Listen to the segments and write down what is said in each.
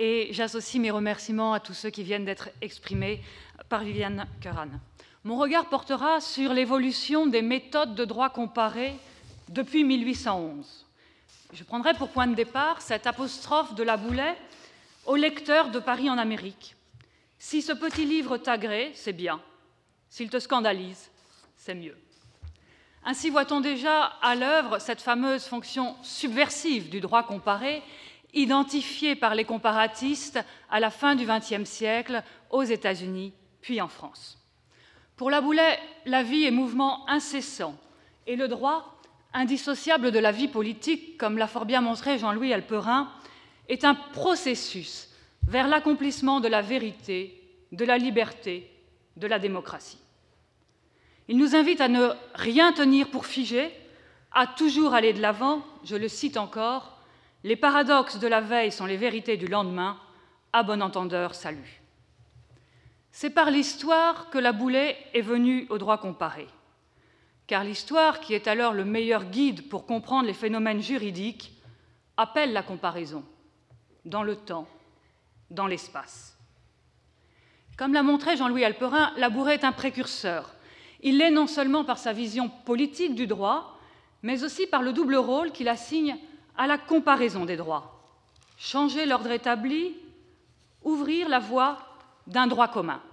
et j'associe mes remerciements à tous ceux qui viennent d'être exprimés par Viviane Keran. Mon regard portera sur l'évolution des méthodes de droit comparé depuis 1811. Je prendrai pour point de départ cette apostrophe de Laboulaye au lecteur de Paris en Amérique. « Si ce petit livre t'agrée, c'est bien. S'il te scandalise, c'est mieux. » Ainsi voit-on déjà à l'œuvre cette fameuse fonction subversive du droit comparé, identifiée par les comparatistes à la fin du XXe siècle aux États-Unis, puis en France. Pour Laboulaye, la vie est mouvement incessant et le droit, indissociable de la vie politique, comme l'a fort bien montré Jean-Louis Alperin, est un processus vers l'accomplissement de la vérité, de la liberté, de la démocratie. Il nous invite à ne rien tenir pour figé, à toujours aller de l'avant, je le cite encore, « Les paradoxes de la veille sont les vérités du lendemain, à bon entendeur, salut ». C'est par l'histoire que Laboulaye est venu au droit comparé, car l'histoire, qui est alors le meilleur guide pour comprendre les phénomènes juridiques, appelle la comparaison, dans le temps, dans l'espace. Comme l'a montré Jean-Louis Alperin, Laboulaye est un précurseur. Il l'est non seulement par sa vision politique du droit, mais aussi par le double rôle qu'il assigne à la comparaison des droits. Changer l'ordre établi, ouvrir la voie d'un droit commun.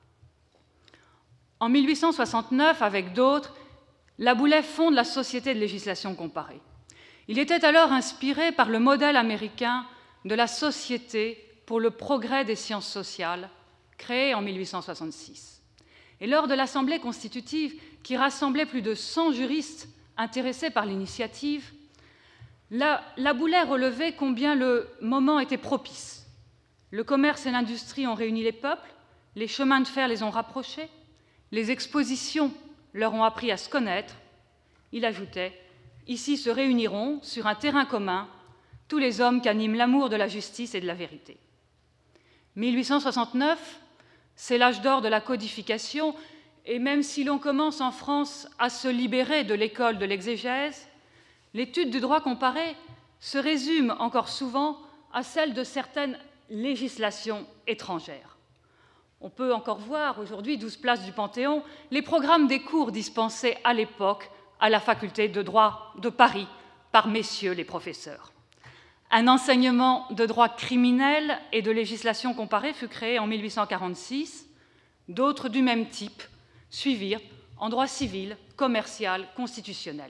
En 1869, avec d'autres, Laboulaye fonde la Société de législation comparée. Il était alors inspiré par le modèle américain de la Société pour le progrès des sciences sociales, créée en 1866. Et lors de l'Assemblée constitutive, qui rassemblait plus de 100 juristes intéressés par l'initiative, Laboulaye relevait combien le moment était propice. Le commerce et l'industrie ont réuni les peuples, les chemins de fer les ont rapprochés, les expositions leur ont appris à se connaître. Il ajoutait « Ici se réuniront, sur un terrain commun, tous les hommes qu'anime l'amour de la justice et de la vérité. » 1869, c'est l'âge d'or de la codification, et même si l'on commence en France à se libérer de l'école de l'exégèse, l'étude du droit comparé se résume encore souvent à celle de certaines législations étrangères. On peut encore voir aujourd'hui, 12 places du Panthéon, les programmes des cours dispensés à l'époque à la faculté de droit de Paris par messieurs les professeurs. Un enseignement de droit criminel et de législation comparée fut créé en 1846. D'autres du même type suivirent en droit civil, commercial, constitutionnel.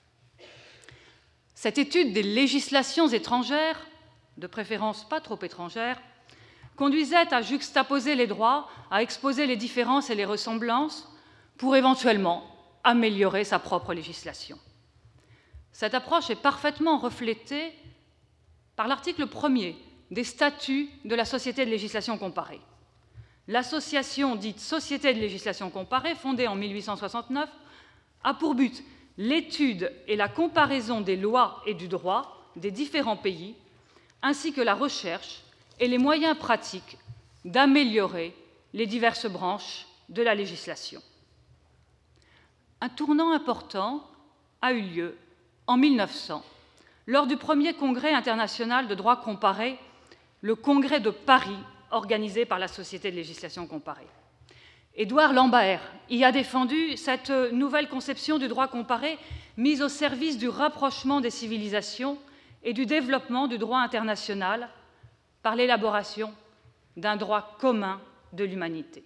Cette étude des législations étrangères, de préférence pas trop étrangères, conduisait à juxtaposer les droits, à exposer les différences et les ressemblances pour éventuellement améliorer sa propre législation. Cette approche est parfaitement reflétée par l'article 1er des statuts de la Société de législation comparée. L'association dite Société de législation comparée, fondée en 1869, a pour but l'étude et la comparaison des lois et du droit des différents pays, ainsi que la recherche et les moyens pratiques d'améliorer les diverses branches de la législation. Un tournant important a eu lieu en 1900, lors du premier congrès international de droit comparé, le congrès de Paris, organisé par la Société de législation comparée. Édouard Lambert y a défendu cette nouvelle conception du droit comparé mise au service du rapprochement des civilisations et du développement du droit international par l'élaboration d'un droit commun de l'humanité.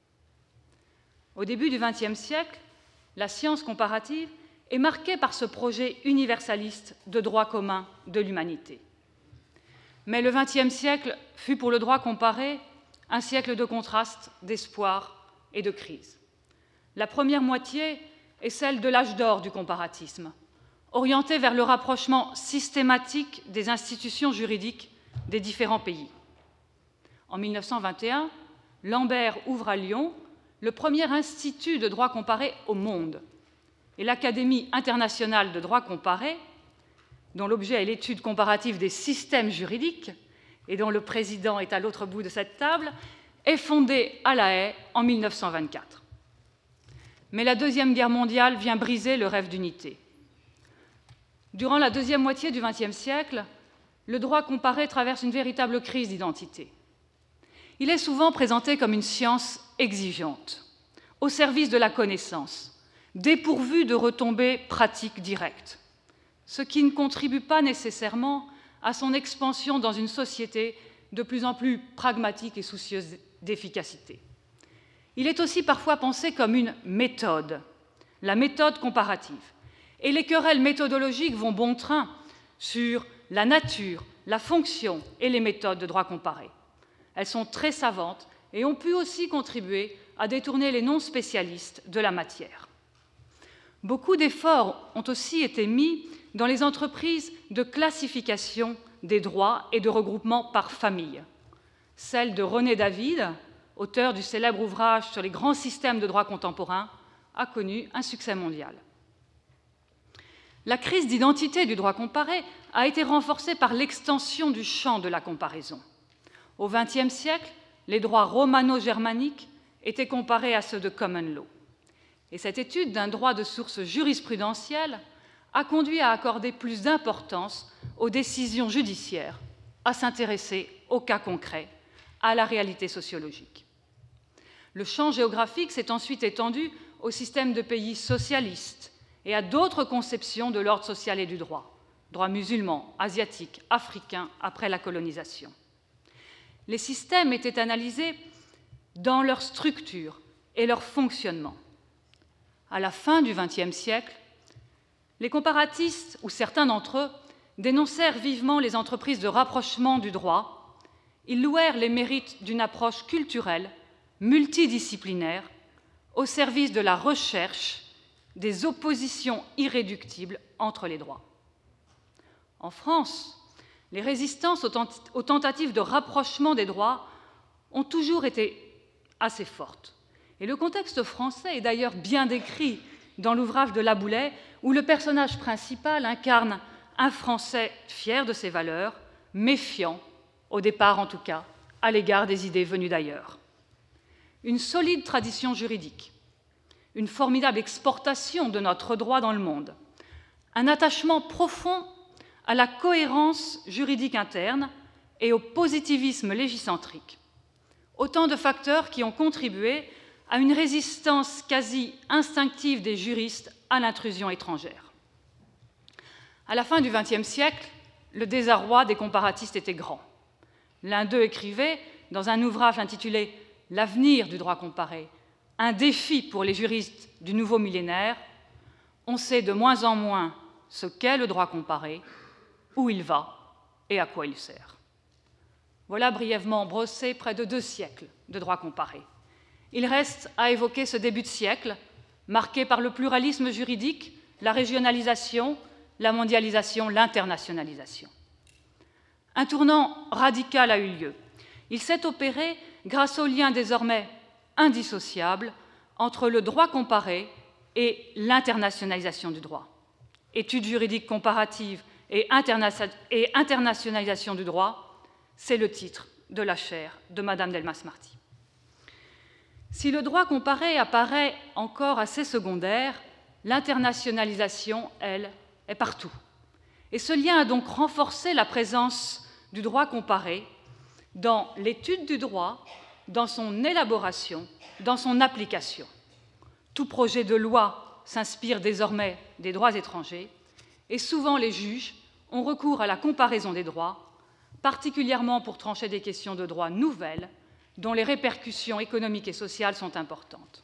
Au début du XXe siècle, la science comparative est marquée par ce projet universaliste de droit commun de l'humanité. Mais le XXe siècle fut pour le droit comparé un siècle de contrastes, d'espoir et de crise. La première moitié est celle de l'âge d'or du comparatisme, orientée vers le rapprochement systématique des institutions juridiques des différents pays. En 1921, Lambert ouvre à Lyon le premier institut de droit comparé au monde, et l'Académie internationale de droit comparé, dont l'objet est l'étude comparative des systèmes juridiques et dont le président est à l'autre bout de cette table, est fondée à La Haye en 1924. Mais la Deuxième Guerre mondiale vient briser le rêve d'unité. Durant la deuxième moitié du XXe siècle, le droit comparé traverse une véritable crise d'identité. Il est souvent présenté comme une science exigeante, au service de la connaissance, dépourvue de retombées pratiques directes, ce qui ne contribue pas nécessairement à son expansion dans une société de plus en plus pragmatique et soucieuse d'efficacité. Il est aussi parfois pensé comme une méthode, la méthode comparative. Et les querelles méthodologiques vont bon train sur la nature, la fonction et les méthodes de droit comparé. Elles sont très savantes et ont pu aussi contribuer à détourner les non-spécialistes de la matière. Beaucoup d'efforts ont aussi été mis dans les entreprises de classification des droits et de regroupement par famille. Celle de René David, auteur du célèbre ouvrage sur les grands systèmes de droit contemporain, a connu un succès mondial. La crise d'identité du droit comparé a été renforcée par l'extension du champ de la comparaison. Au XXe siècle, les droits romano-germaniques étaient comparés à ceux de common law. Et cette étude d'un droit de source jurisprudentielle a conduit à accorder plus d'importance aux décisions judiciaires, à s'intéresser aux cas concrets, à la réalité sociologique. Le champ géographique s'est ensuite étendu au système de pays socialistes et à d'autres conceptions de l'ordre social et du droit musulman, asiatique, africain, après la colonisation. Les systèmes étaient analysés dans leur structure et leur fonctionnement. À la fin du XXe siècle, les comparatistes, ou certains d'entre eux, dénoncèrent vivement les entreprises de rapprochement du droit. Ils louèrent les mérites d'une approche culturelle, multidisciplinaire, au service de la recherche des oppositions irréductibles entre les droits. En France, les résistances aux tentatives de rapprochement des droits ont toujours été assez fortes. Et le contexte français est d'ailleurs bien décrit dans l'ouvrage de Laboulaye, où le personnage principal incarne un Français fier de ses valeurs, méfiant, au départ en tout cas, à l'égard des idées venues d'ailleurs. Une solide tradition juridique, une formidable exportation de notre droit dans le monde, un attachement profond à la cohérence juridique interne et au positivisme légicentrique. Autant de facteurs qui ont contribué à une résistance quasi instinctive des juristes à l'intrusion étrangère. À la fin du XXe siècle, le désarroi des comparatistes était grand. L'un d'eux écrivait, dans un ouvrage intitulé « L'avenir du droit comparé, un défi pour les juristes du nouveau millénaire, on sait de moins en moins ce qu'est le droit comparé, où il va et à quoi il sert. » Voilà brièvement brossé près de 2 siècles de droit comparé. Il reste à évoquer ce début de siècle, marqué par le pluralisme juridique, la régionalisation, la mondialisation, l'internationalisation. Un tournant radical a eu lieu. Il s'est opéré grâce au lien désormais indissociable entre le droit comparé et l'internationalisation du droit. Études juridiques comparatives et internationalisation du droit, c'est le titre de la chaire de Madame Delmas-Marty. Si le droit comparé apparaît encore assez secondaire, l'internationalisation, elle, est partout. Et ce lien a donc renforcé la présence du droit comparé dans l'étude du droit, dans son élaboration, dans son application. Tout projet de loi s'inspire désormais des droits étrangers et souvent les juges ont recours à la comparaison des droits, particulièrement pour trancher des questions de droit nouvelles dont les répercussions économiques et sociales sont importantes.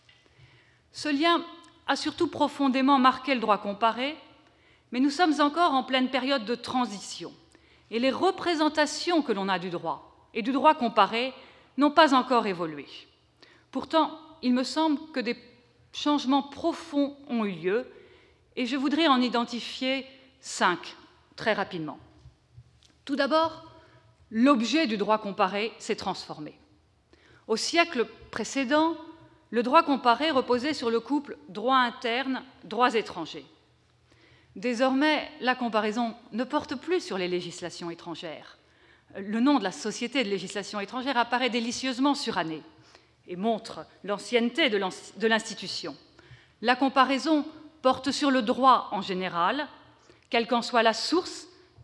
Ce lien a surtout profondément marqué le droit comparé, mais nous sommes encore en pleine période de transition et les représentations que l'on a du droit et du droit comparé n'ont pas encore évolué. Pourtant, il me semble que des changements profonds ont eu lieu et je voudrais en identifier 5 très rapidement. Tout d'abord, l'objet du droit comparé s'est transformé. Au siècle précédent, le droit comparé reposait sur le couple droit interne, droits étrangers. Désormais, la comparaison ne porte plus sur les législations étrangères. Le nom de la Société de législation étrangère apparaît délicieusement suranné et montre l'ancienneté de l'institution. La comparaison porte sur le droit en général, quelle qu'en soit la source,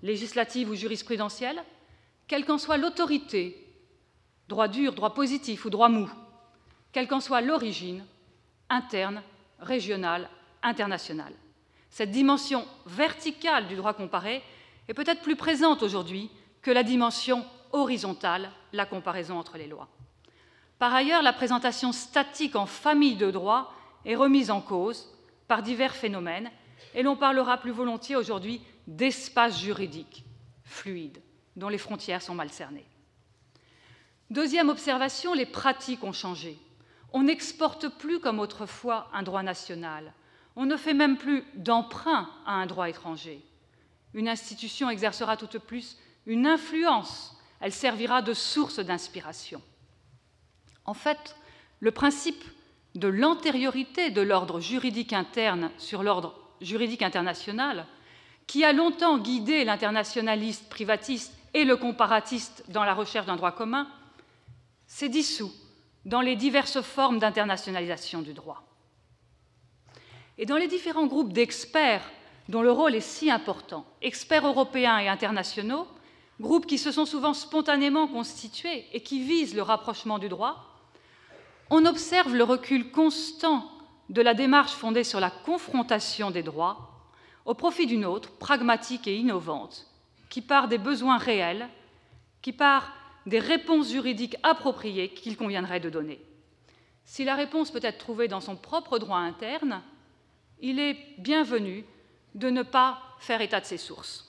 législative ou jurisprudentielle, quelle qu'en soit l'autorité, droit dur, droit positif ou droit mou, quelle qu'en soit l'origine, interne, régionale, internationale. Cette dimension verticale du droit comparé est peut-être plus présente aujourd'hui que la dimension horizontale, la comparaison entre les lois. Par ailleurs, la présentation statique en famille de droit est remise en cause par divers phénomènes, et l'on parlera plus volontiers aujourd'hui d'espace juridique fluide, dont les frontières sont mal cernées. Deuxième observation, les pratiques ont changé. On n'exporte plus comme autrefois un droit national. On ne fait même plus d'emprunt à un droit étranger. Une institution exercera tout au plus une influence. Elle servira de source d'inspiration. En fait, le principe de l'antériorité de l'ordre juridique interne sur l'ordre juridique international, qui a longtemps guidé l'internationaliste privatiste et le comparatiste dans la recherche d'un droit commun, s'est dissous dans les diverses formes d'internationalisation du droit. Et dans les différents groupes d'experts dont le rôle est si important, experts européens et internationaux, groupes qui se sont souvent spontanément constitués et qui visent le rapprochement du droit, on observe le recul constant de la démarche fondée sur la confrontation des droits au profit d'une autre, pragmatique et innovante, qui part des besoins réels, qui part des réponses juridiques appropriées qu'il conviendrait de donner. Si la réponse peut être trouvée dans son propre droit interne, il est bienvenu de ne pas faire état de ses sources.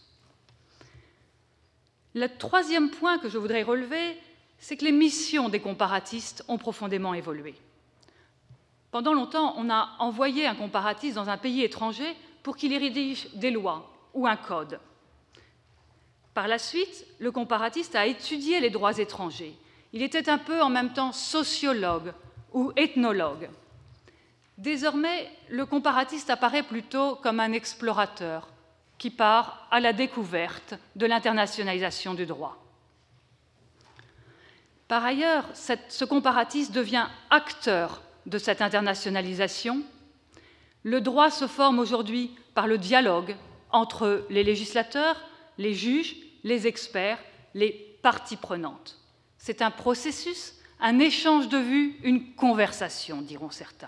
Le troisième point que je voudrais relever, c'est que les missions des comparatistes ont profondément évolué. Pendant longtemps, on a envoyé un comparatiste dans un pays étranger pour qu'il y rédige des lois ou un code. Par la suite, le comparatiste a étudié les droits étrangers. Il était un peu en même temps sociologue ou ethnologue. Désormais, le comparatiste apparaît plutôt comme un explorateur qui part à la découverte de l'internationalisation du droit. Par ailleurs, ce comparatiste devient acteur de cette internationalisation. Le droit se forme aujourd'hui par le dialogue entre les législateurs, les juges, les experts, les parties prenantes. C'est un processus, un échange de vues, une conversation, diront certains.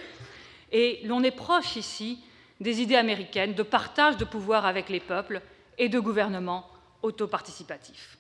Et l'on est proche ici des idées américaines de partage de pouvoir avec les peuples et de gouvernement autoparticipatif.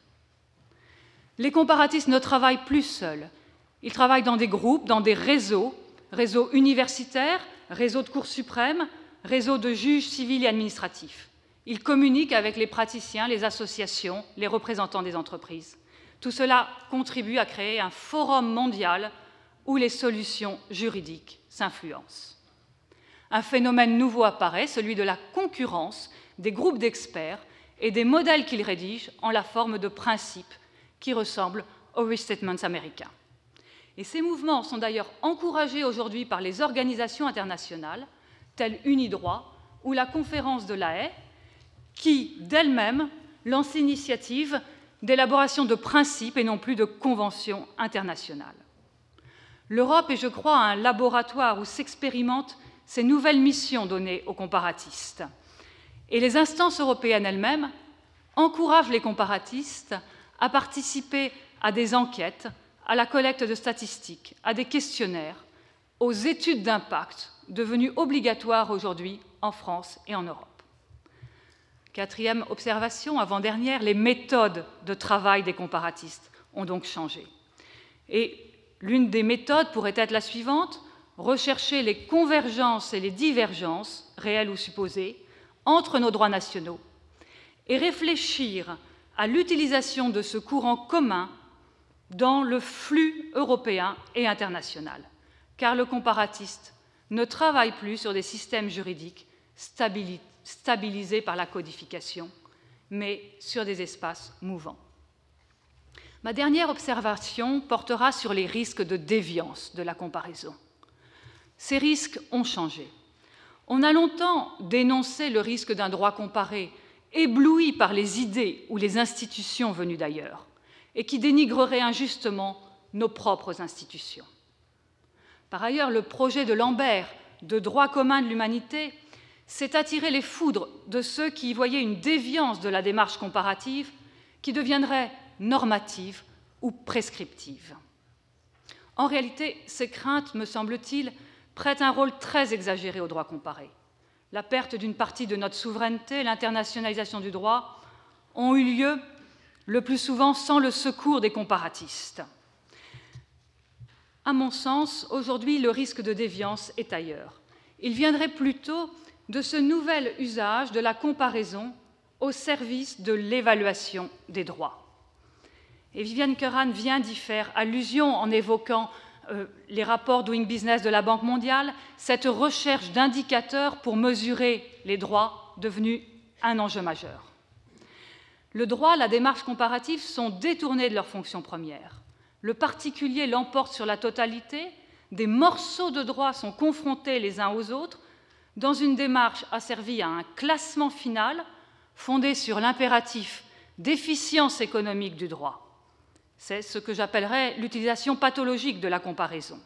Les comparatistes ne travaillent plus seuls. Ils travaillent dans des groupes, dans des réseaux universitaires, réseaux de cours suprêmes, réseaux de juges civils et administratifs. Ils communiquent avec les praticiens, les associations, les représentants des entreprises. Tout cela contribue à créer un forum mondial où les solutions juridiques s'influencent. Un phénomène nouveau apparaît, celui de la concurrence des groupes d'experts et des modèles qu'ils rédigent en la forme de principes qui ressemblent aux restatements américains. Et ces mouvements sont d'ailleurs encouragés aujourd'hui par les organisations internationales, telles Unidroit ou la Conférence de La Haye, qui, d'elle-même, lance l'initiative d'élaboration de principes et non plus de conventions internationales. L'Europe est, je crois, un laboratoire où s'expérimentent ces nouvelles missions données aux comparatistes. Et les instances européennes elles-mêmes encouragent les comparatistes à participer à des enquêtes, à la collecte de statistiques, à des questionnaires, aux études d'impact, devenues obligatoires aujourd'hui en France et en Europe. Quatrième observation, avant-dernière, les méthodes de travail des comparatistes ont donc changé. Et l'une des méthodes pourrait être la suivante: rechercher les convergences et les divergences, réelles ou supposées, entre nos droits nationaux et réfléchir à l'utilisation de ce courant commun dans le flux européen et international, car le comparatiste ne travaille plus sur des systèmes juridiques stabilisés par la codification, mais sur des espaces mouvants. Ma dernière observation portera sur les risques de déviance de la comparaison. Ces risques ont changé. On a longtemps dénoncé le risque d'un droit comparé, ébloui par les idées ou les institutions venues d'ailleurs, et qui dénigrerait injustement nos propres institutions. Par ailleurs, le projet de Lambert de droit commun de l'humanité c'est attirer les foudres de ceux qui y voyaient une déviance de la démarche comparative qui deviendrait normative ou prescriptive. En réalité, ces craintes, me semble-t-il, prêtent un rôle très exagéré au droit comparé. La perte d'une partie de notre souveraineté, l'internationalisation du droit, ont eu lieu le plus souvent sans le secours des comparatistes. À mon sens, aujourd'hui, le risque de déviance est ailleurs. Il viendrait plutôt de ce nouvel usage de la comparaison au service de l'évaluation des droits. Et Viviane Keran vient d'y faire allusion en évoquant les rapports Doing Business de la Banque mondiale, cette recherche d'indicateurs pour mesurer les droits devenus un enjeu majeur. Le droit, la démarche comparative sont détournés de leur fonction première. Le particulier l'emporte sur la totalité, des morceaux de droit sont confrontés les uns aux autres dans une démarche asservie à un classement final fondé sur l'impératif d'efficience économique du droit. C'est ce que j'appellerais l'utilisation pathologique de la comparaison.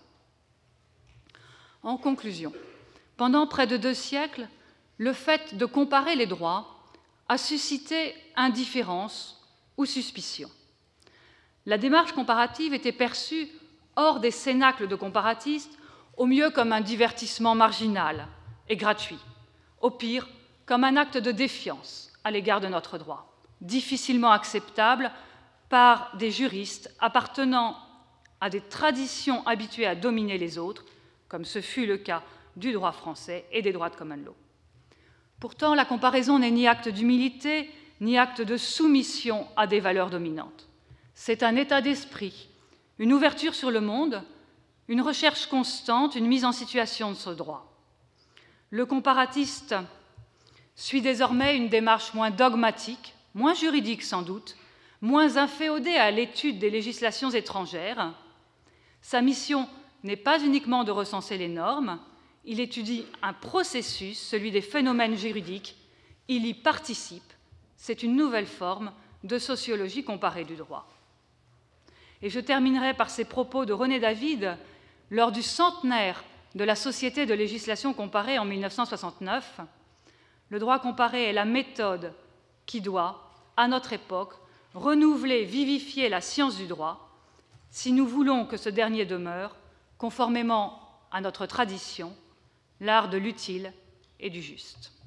En conclusion, pendant près de 2 siècles, le fait de comparer les droits a suscité indifférence ou suspicion. La démarche comparative était perçue hors des cénacles de comparatistes, au mieux comme un divertissement marginal et gratuit, au pire comme un acte de défiance à l'égard de notre droit, difficilement acceptable par des juristes appartenant à des traditions habituées à dominer les autres, comme ce fut le cas du droit français et des droits de common law. Pourtant, la comparaison n'est ni acte d'humilité, ni acte de soumission à des valeurs dominantes. C'est un état d'esprit, une ouverture sur le monde, une recherche constante, une mise en situation de ce droit. Le comparatiste suit désormais une démarche moins dogmatique, moins juridique sans doute, moins inféodée à l'étude des législations étrangères. Sa mission n'est pas uniquement de recenser les normes, il étudie un processus, celui des phénomènes juridiques, il y participe, c'est une nouvelle forme de sociologie comparée du droit. Et je terminerai par ces propos de René David lors du centenaire de la Société de législation comparée en 1969. Le droit comparé est la méthode qui doit, à notre époque, renouveler, vivifier la science du droit, si nous voulons que ce dernier demeure, conformément à notre tradition, l'art de l'utile et du juste.